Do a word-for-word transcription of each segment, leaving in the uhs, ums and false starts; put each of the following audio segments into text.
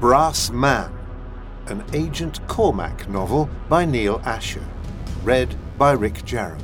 Brass Man, an Agent Cormac novel by Neil Asher, read by Rick Jarrett.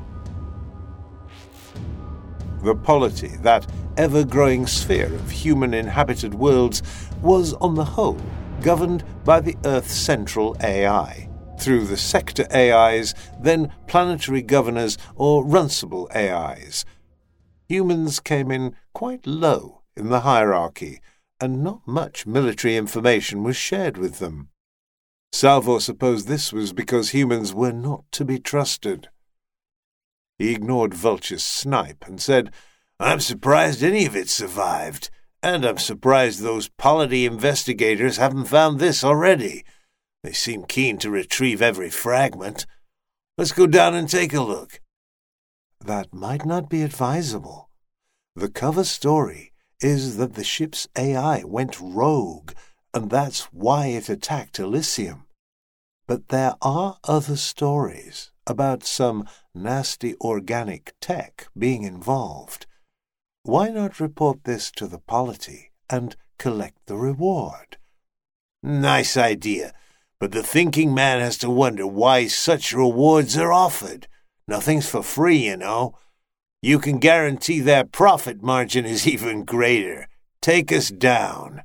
The polity, that ever-growing sphere of human-inhabited worlds, was, on the whole, governed by the Earth's central A I, through the sector A Is, then planetary governors or runcible A Is. Humans came in quite low in the hierarchy, and not much military information was shared with them. Salvor supposed this was because humans were not to be trusted. He ignored Vulture's snipe and said, "I'm surprised any of it survived, and I'm surprised those polity investigators haven't found this already. They seem keen to retrieve every fragment. Let's go down and take a look." That might not be advisable. The cover story is that the ship's A I went rogue, and that's why it attacked Elysium. But there are other stories about some nasty organic tech being involved. Why not report this to the polity and collect the reward? Nice idea, but the thinking man has to wonder why such rewards are offered. Nothing's for free, you know. You can guarantee their profit margin is even greater. Take us down.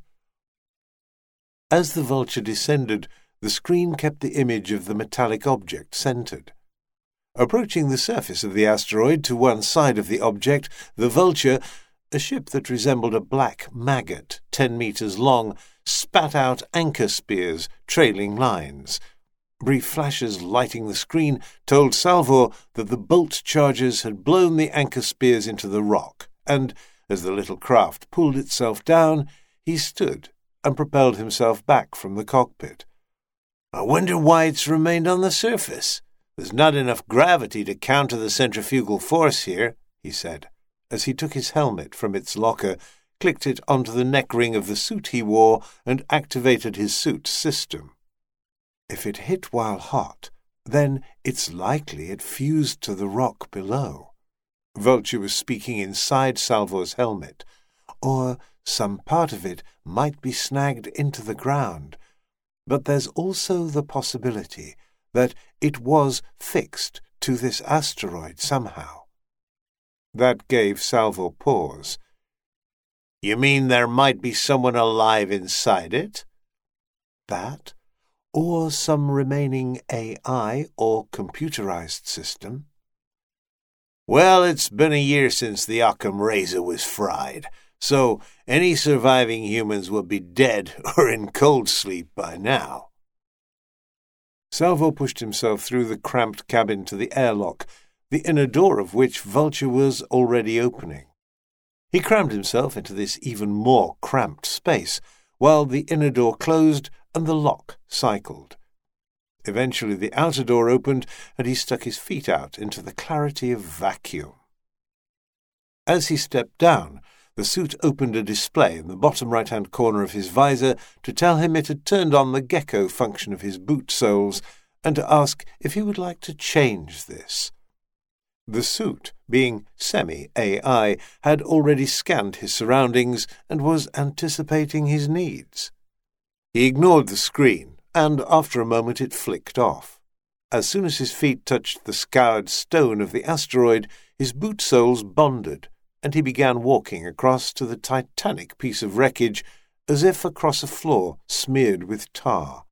As the Vulture descended, the screen kept the image of the metallic object centered. Approaching the surface of the asteroid to one side of the object, the Vulture, a ship that resembled a black maggot ten meters long, spat out anchor spears, trailing lines. Brief flashes lighting the screen told Salvor that the bolt charges had blown the anchor spears into the rock, and, as the little craft pulled itself down, he stood and propelled himself back from the cockpit. "I wonder why it's remained on the surface. There's not enough gravity to counter the centrifugal force here," he said, as he took his helmet from its locker, clicked it onto the neck ring of the suit he wore, and activated his suit system. If it hit while hot, then it's likely it fused to the rock below. Vulture was speaking inside Salvor's helmet. Or some part of it might be snagged into the ground. But there's also the possibility that it was fixed to this asteroid somehow. That gave Salvor pause. "You mean there might be someone alive inside it?" "That, or some remaining A I or computerized system." "Well, it's been a year since the Occam Razor was fried, so any surviving humans will be dead or in cold sleep by now." Salvor pushed himself through the cramped cabin to the airlock, the inner door of which Vulture was already opening. He crammed himself into this even more cramped space, while the inner door closed and the lock cycled. Eventually the outer door opened, and he stuck his feet out into the clarity of vacuum. As he stepped down, the suit opened a display in the bottom right-hand corner of his visor to tell him it had turned on the gecko function of his boot soles, and to ask if he would like to change this. The suit, being semi-A I, had already scanned his surroundings and was anticipating his needs. He ignored the screen, and after a moment it flicked off. As soon as his feet touched the scoured stone of the asteroid, his boot soles bonded, and he began walking across to the titanic piece of wreckage as if across a floor smeared with tar.